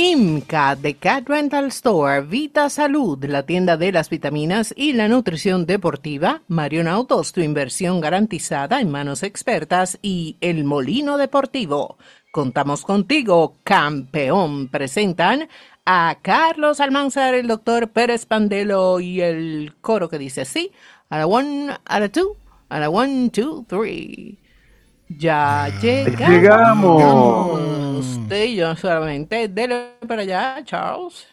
IMCA, The Cat Rental Store, Vita Salud, la tienda de las vitaminas y la nutrición deportiva, Marion Autos, tu inversión garantizada en manos expertas, y El Molino Deportivo. Contamos contigo, campeón. Presentan a Carlos Almanzar, el doctor Pérez Pandelo y el coro que dice sí, a la one, a la two, a la one, two, three. Ya llegamos. Usted y yo solamente. Dele para allá, Charles.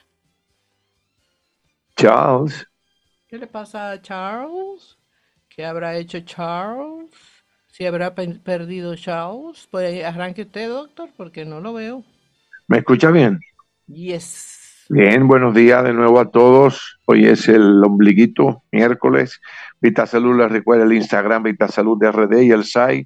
Charles. ¿Qué le pasa a Charles? ¿Qué habrá hecho Charles? ¿Si habrá perdido Charles? Pues arranque usted, doctor, porque no lo veo. ¿Me escucha bien? Yes. Bien, buenos días de nuevo a todos. Hoy es el ombliguito, miércoles. VitaSalud les recuerda el Instagram VitaSalud RD y el site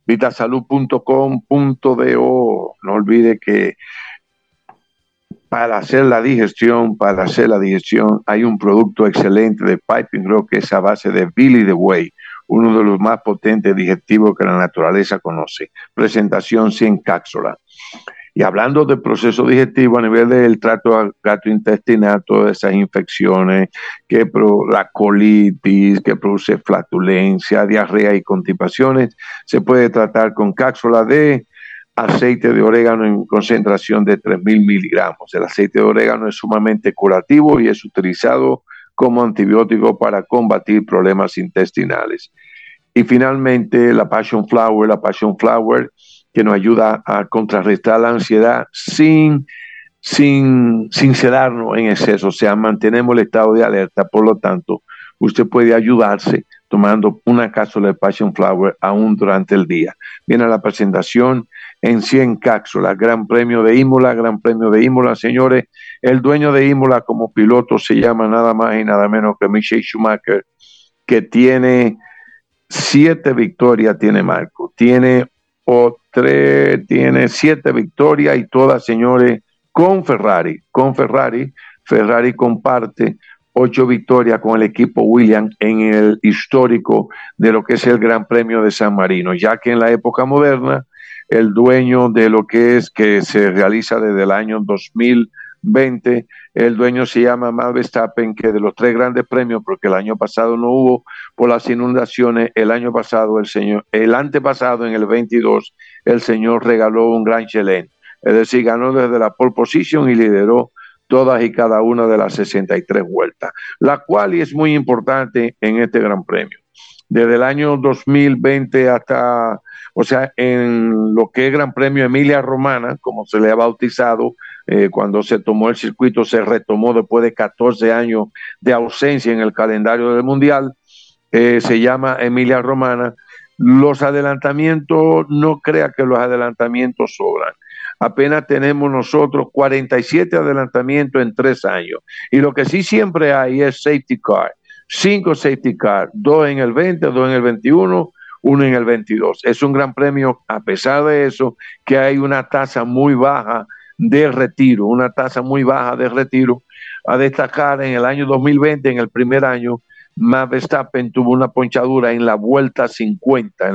vitasalud.com.do. No olvide que para hacer la digestión hay un producto excelente de Piping Rock que es a base de Billy the Way, uno de los más potentes digestivos que la naturaleza conoce. Presentación 100 cápsulas. Y hablando del proceso digestivo a nivel del trato gastrointestinal, todas esas infecciones, la colitis, que produce flatulencia, diarrea y constipaciones, se puede tratar con cápsulas de aceite de orégano en concentración de 3.000 miligramos. El aceite de orégano es sumamente curativo y es utilizado como antibiótico para combatir problemas intestinales. Y finalmente la Passion Flower, que nos ayuda a contrarrestar la ansiedad sin sedarnos en exceso, o sea, mantenemos el estado de alerta. Por lo tanto, usted puede ayudarse tomando una cápsula de Passion Flower aún durante el día. Viene la presentación en 100 cápsulas, Gran Premio de Imola, señores. El dueño de Imola como piloto se llama nada más y nada menos que Michael Schumacher, que tiene 7 victorias, tiene Marco, tiene 7 victorias y todas, señores, con Ferrari. Ferrari comparte 8 victorias con el equipo Williams en el histórico de lo que es el Gran Premio de San Marino, ya que en la época moderna el dueño de lo que se realiza desde el año 2020, el dueño se llama Max Verstappen, que de los 3 grandes premios, porque el año pasado no hubo por las inundaciones, el antepasado en el 22, el señor regaló un Grand Chelem, es decir, ganó desde la pole position y lideró todas y cada una de las 63 vueltas, la cual es muy importante en este Gran Premio. Desde el año 2020 hasta, o sea, en lo que es Gran Premio Emilia Romagna, como se le ha bautizado, cuando se tomó el circuito, se retomó después de 14 años de ausencia en el calendario del Mundial, se llama Emilia Romagna. Los adelantamientos, no crea que los adelantamientos sobran. Apenas tenemos nosotros 47 adelantamientos en 3 años. Y lo que sí siempre hay es safety car. 5 safety car, 2 en el 20, 2 en el 21, 1 en el 22. Es un gran premio, a pesar de eso, que hay una tasa muy baja de retiro, A destacar, en el año 2020, en el primer año, Max Verstappen tuvo una ponchadura en la vuelta 50,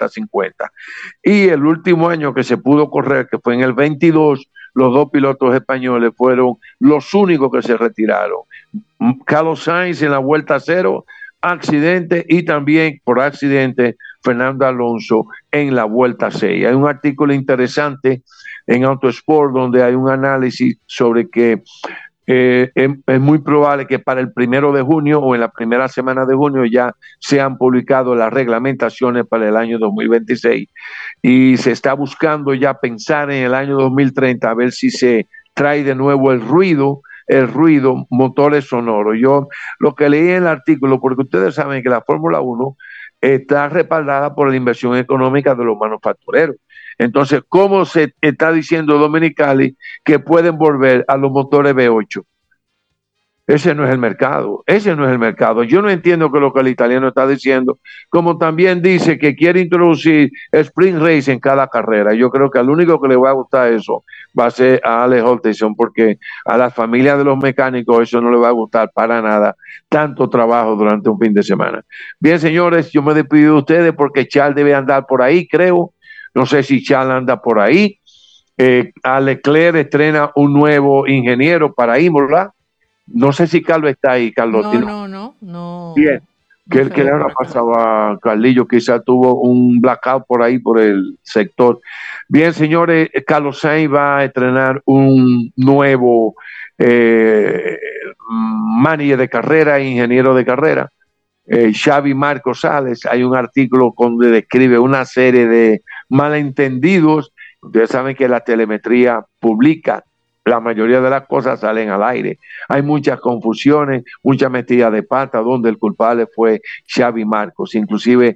Y el último año que se pudo correr, que fue en el 22, los 2 pilotos españoles fueron los únicos que se retiraron. Carlos Sainz en la vuelta 0, accidente, y también por accidente Fernando Alonso en la vuelta 6. Hay un artículo interesante en Autosport donde hay un análisis sobre que es muy probable que para el 1 de junio o en la primera semana de junio ya se han publicado las reglamentaciones para el año 2026 y se está buscando ya pensar en el año 2030 a ver si se trae de nuevo el ruido, motores sonoros. Yo lo que leí en el artículo, porque ustedes saben que la Fórmula 1 está respaldada por la inversión económica de los manufactureros. Entonces, ¿cómo se está diciendo Domenicali que pueden volver a los motores V8? Ese no es el mercado. Yo no entiendo que lo que el italiano está diciendo, como también dice que quiere introducir sprint race en cada carrera. Yo creo que al único que le va a gustar eso va a ser a Alex Holterson, porque a la familia de los mecánicos eso no le va a gustar para nada, tanto trabajo durante un fin de semana. Bien, señores, yo me despido de ustedes porque Charles debe andar por ahí, creo. No sé si Charles anda por ahí. A Leclerc estrena un nuevo ingeniero para Imola. No sé si Carlos está ahí, Carlos. Bien. No se ¿Qué le ve habrá por acá. pasado a Carlillo? Quizá tuvo un blackout por ahí, por el sector. Bien, señores, Carlos Sainz va a estrenar un nuevo eh, manager de carrera, ingeniero de carrera. Xavi Marco Sales, hay un artículo donde describe una serie de malentendidos. Ustedes saben que la telemetría publica la mayoría de las cosas salen al aire. Hay muchas confusiones, mucha metida de pata, donde el culpable fue Xavi Marcos. Inclusive,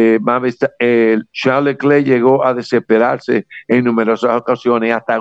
Charles Leclerc llegó a desesperarse en numerosas ocasiones, hasta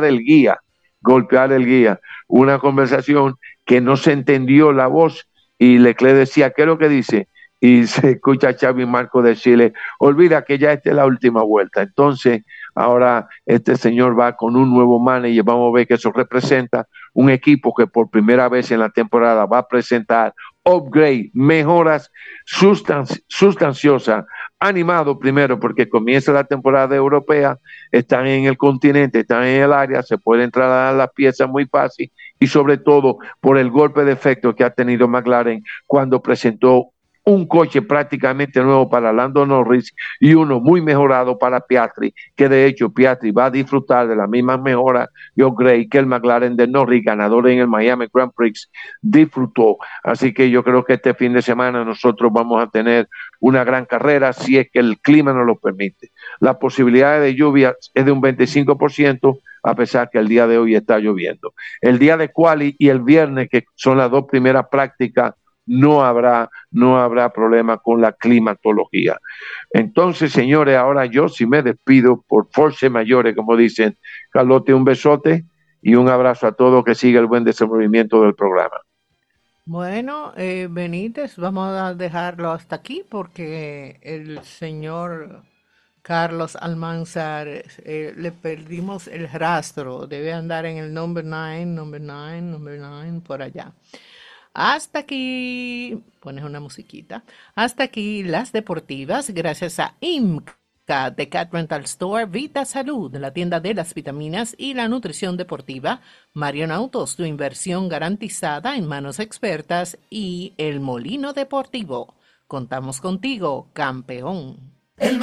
golpear el guía. Una conversación que no se entendió la voz y Leclerc decía, ¿qué es lo que dice? Y se escucha a Xavi Marcos decirle, olvida que ya esta es la última vuelta. Entonces, ahora este señor va con un nuevo manager, vamos a ver que eso representa un equipo que por primera vez en la temporada va a presentar upgrade, mejoras sustanciosas, animado primero porque comienza la temporada europea, están en el continente, están en el área, se puede entrar a las piezas muy fácil y sobre todo por el golpe de efecto que ha tenido McLaren cuando presentó un coche prácticamente nuevo para Lando Norris y uno muy mejorado para Piastri, que de hecho Piastri va a disfrutar de la misma mejora, yo creo, que el McLaren de Norris, ganador en el Miami Grand Prix, disfrutó. Así que yo creo que este fin de semana nosotros vamos a tener una gran carrera si es que el clima nos lo permite. La posibilidad de lluvia es de un 25%, a pesar que el día de hoy está lloviendo. El día de quali y el viernes, que son las dos primeras prácticas, no habrá problema con la climatología. Entonces, señores, ahora yo sí me despido por force mayores, como dicen. Carlote, un besote y un abrazo a todos, que siga el buen desenvolvimiento del programa. Bueno, Benítez, vamos a dejarlo hasta aquí porque el señor Carlos Almanzar le perdimos el rastro. Debe andar en el number 9, por allá. Hasta aquí, pones una musiquita. Hasta aquí las deportivas, gracias a IMCA de Cat Rental Store, Vita Salud, la tienda de las vitaminas y la nutrición deportiva, Marion Autos, tu inversión garantizada en manos expertas y El Molino Deportivo. Contamos contigo, campeón. El